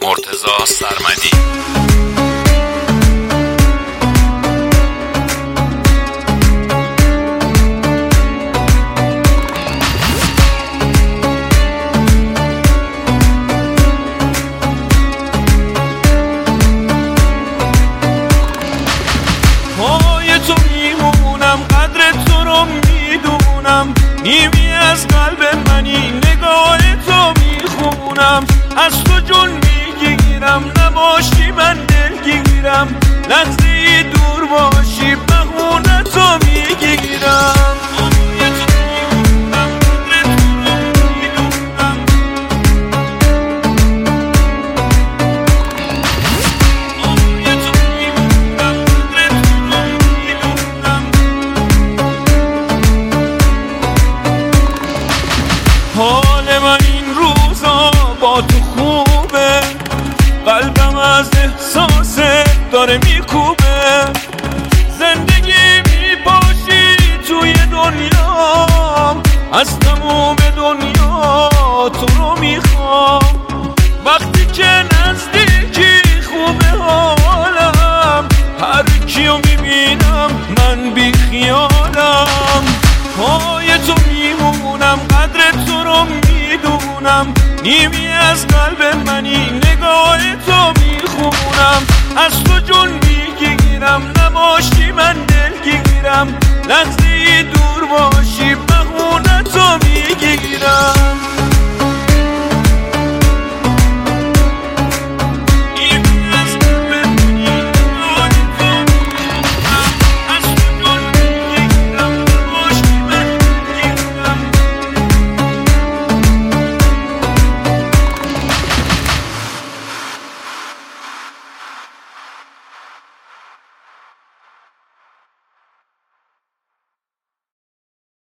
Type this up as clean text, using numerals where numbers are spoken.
مرتضی سرمدی. پای تو میمونم، قدر تو رو میدونم، نیمی از قلب منی، نگاه تو میخونم، از تو جون میگیرم، نباشی من دلگیرم، لحظه ای دور باشی بهونه تو میگیرم. حال من این روزا با تو خوبه، قلبم از احساست داره میکوبه، زندگی میپاشی توی دنیا، از تموم دنیا تو رو میخوام، وقتی که نزدیکی خوبه حالم، هر کیو میبینم من بی خیالم. پای تو میمونم، قدر تو رو میدونم، نیمی از قلب منی، نگاه تو میخونم، از تو جون میگیرم، نباشی من دلگیرم، لحظه ای دور باشی بهونه تو میگیرم.